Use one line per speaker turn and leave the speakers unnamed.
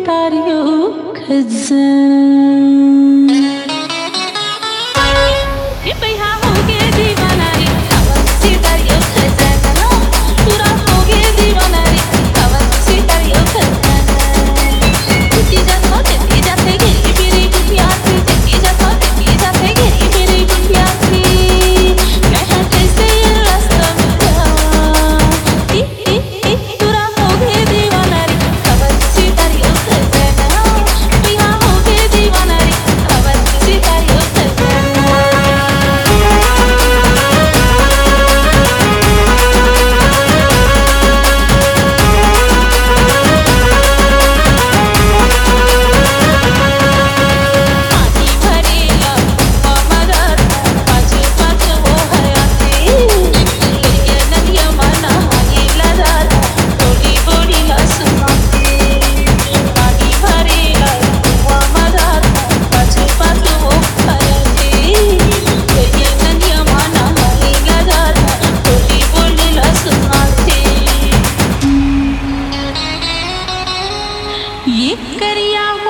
सितारियों खजान ये पहिया हो गए दीवाना रे हवा सितारियों खजाना पूरा हो गए दीवाना रे हवा सितारियों खजाना कुटी जाते घेरी मेरी गुटिया थी जगी जाते घेरी मेरी गुटिया थी कहाँ कैसे ये रास्ता मिला पूरा हो गए दीवाना रे हवा सितारियों खजाना पहिया हो गए दीवाना रे हवा सितारियों खजाना पानी भरेला मदर पाच पाच हो हयाती ये नदिया मना हाईला दादा बोली बोली सुनाती पानी भरेला मदर पाच पाच हो हयाती ये नदिया मना हाईला दादा बोली बोली सुनाती ये करिया